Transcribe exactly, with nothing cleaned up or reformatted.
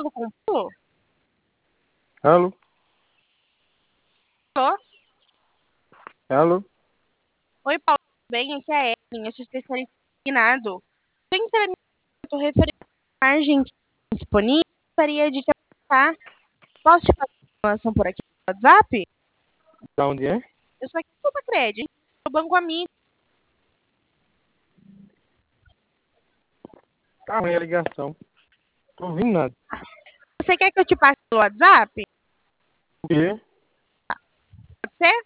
falando com o Paulo? Alô? Alô? Alô? Oi, Paulo, tudo bem? Aqui é a Evelyn, eu sou especialista em nado. Estou entrando em contato referente à margem que está disponível. Gostaria de te apresentar. Posso te fazer uma informação por aqui no WhatsApp? Da onde é? Eu sou aqui do Bacred, do Banco Amigo. Tá ruim a ligação. Tô ouvindo nada. Você quer que eu te passe pelo WhatsApp? O quê? Pode ser?